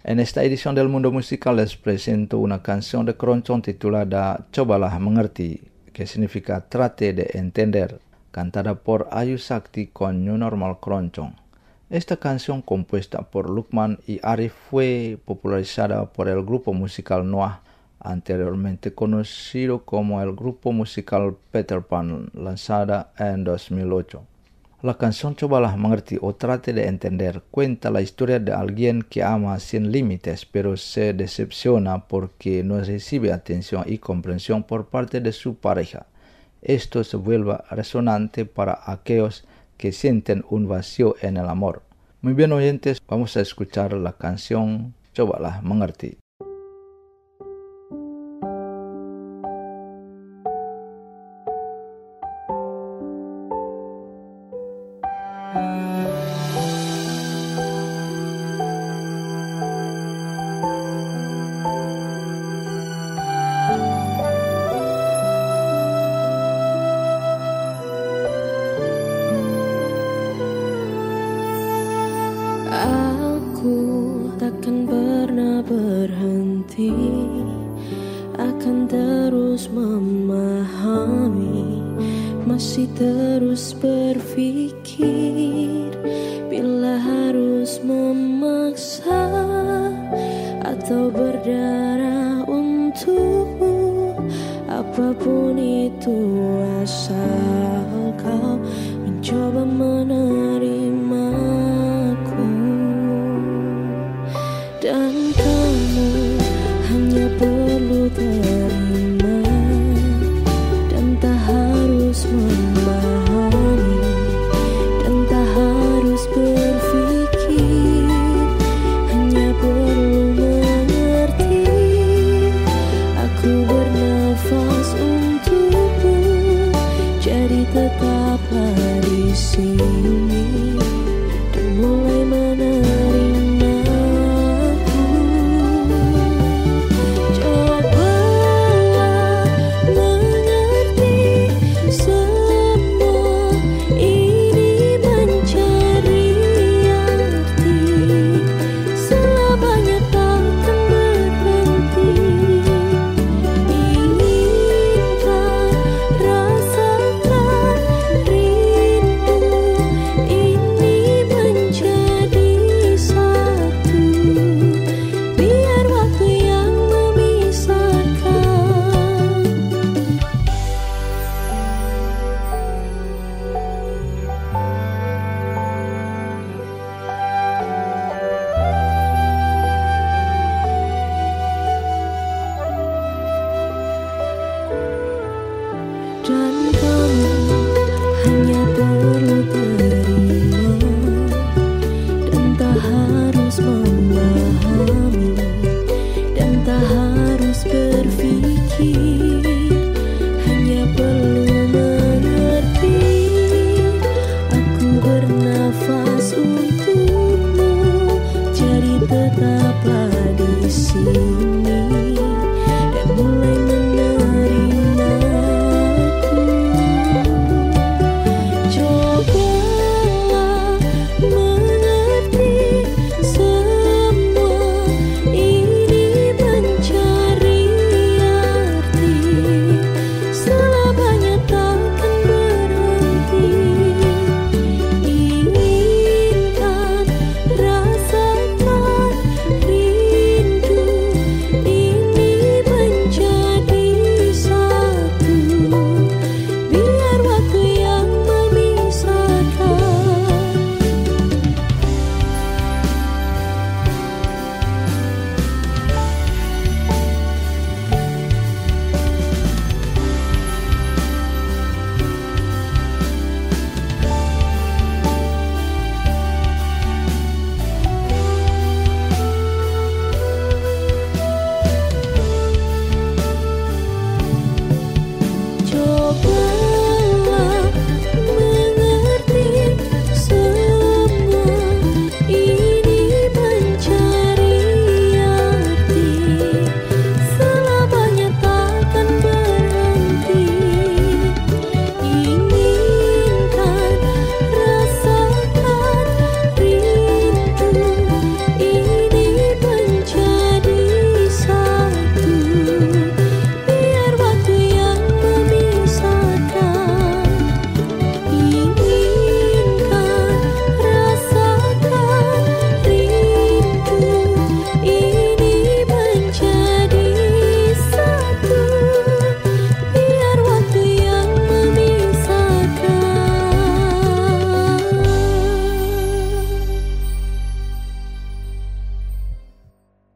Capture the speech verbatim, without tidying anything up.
En esta edición del Mundo Musical les presento una canción de Keroncong titulada Cobalah Mengerti, que significa Trate de Entender, cantada por Ayu Sakti con New Normal Keroncong. Esta canción, compuesta por Lukman y Arif, fue popularizada por el grupo musical Noah, anteriormente conocido como el grupo musical Peter Pan, lanzada en dos mil ocho. La canción Cobalah Mengerti o Trate de Entender cuenta la historia de alguien que ama sin límites, pero se decepciona porque no recibe atención y comprensión por parte de su pareja. Esto se vuelve resonante para aquellos que sienten un vacío en el amor. Muy bien, oyentes, vamos a escuchar la canción Cobalah Mengerti. Aku takkan pernah berhenti, akan terus memahami, masih terus berpikir. Bila harus memaksa atau berdarah untukmu, apapun itu asal kau mencoba menerimaku. Dan kamu hanya perlu terima, dan tak harus memahami, dan tak harus berpikir, hanya perlu mengerti. Aku bernafas untukmu, jadi tetaplah di sini dan mulai menerima. Dan kamu hanya perlu terima, dan tak harus memahami, dan tak harus berpikir, hanya perlu mengerti. Aku bernafas untukmu, jadi tetaplah di sini dan mulai